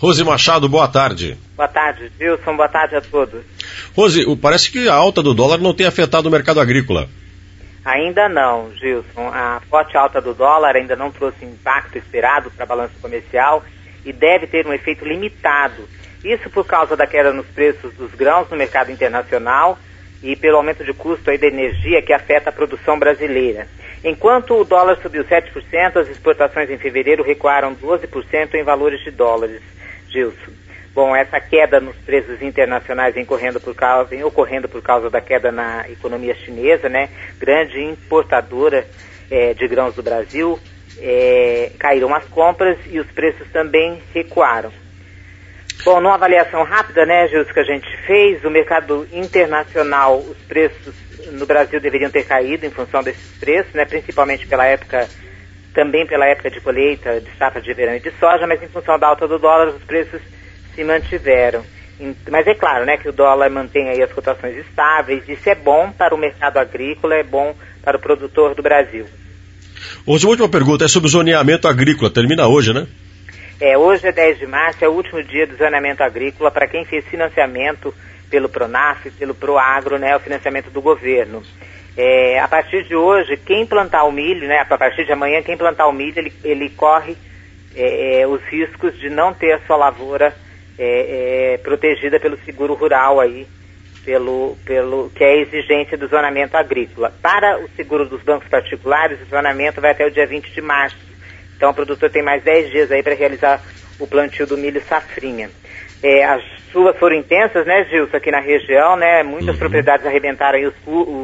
Rose Machado, boa tarde. Boa tarde, Gilson, boa tarde a todos. Rose, parece que a alta do dólar não tem afetado o mercado agrícola. Ainda não, Gilson. A forte alta do dólar ainda não trouxe impacto esperado para a balança comercial e deve ter um efeito limitado. Isso por causa da queda nos preços dos grãos no mercado internacional e pelo aumento de custo aí da energia que afeta a produção brasileira. Enquanto o dólar subiu 7%, as exportações em fevereiro recuaram 12% em valores de dólares, Gilson. Bom, essa queda nos preços internacionais vem ocorrendo por causa da queda na economia chinesa, né? Grande importadora de grãos do Brasil. Caíram as compras e os preços também recuaram. Bom, numa avaliação rápida, né, Gilson, que a gente fez, o mercado internacional, os preços no Brasil deveriam ter caído em função desses preços, né? Principalmente também pela época de colheita de safra de verão e de soja, mas em função da alta do dólar, os preços se mantiveram. Mas é claro, né, que o dólar mantém aí as cotações estáveis. Isso é bom para o mercado agrícola, é bom para o produtor do Brasil. Hoje, a última pergunta é sobre o zoneamento agrícola. Termina hoje, né? Hoje é 10 de março, é o último dia do zoneamento agrícola para quem fez financiamento pelo Pronaf, pelo Proagro, né, o financiamento do governo. A partir de hoje, quem plantar o milho, né, a partir de amanhã, quem plantar o milho, ele corre os riscos de não ter a sua lavoura protegida pelo seguro rural aí, pelo que é a exigência do zonamento agrícola. Para o seguro dos bancos particulares, o zonamento vai até o dia 20 de março. Então o produtor tem mais 10 dias aí para realizar o plantio do milho safrinha. As chuvas foram intensas, né, Gilson, aqui na região, né? Muitas propriedades arrebentaram aí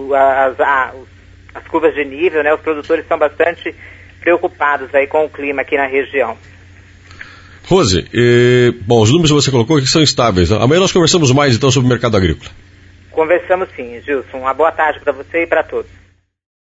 as curvas de nível, né? Os produtores estão bastante preocupados aí com o clima aqui na região. Rose, bom, os números que você colocou aqui são estáveis. Amanhã nós conversamos mais então sobre o mercado agrícola. Conversamos sim, Gilson. Uma boa tarde para você e para todos.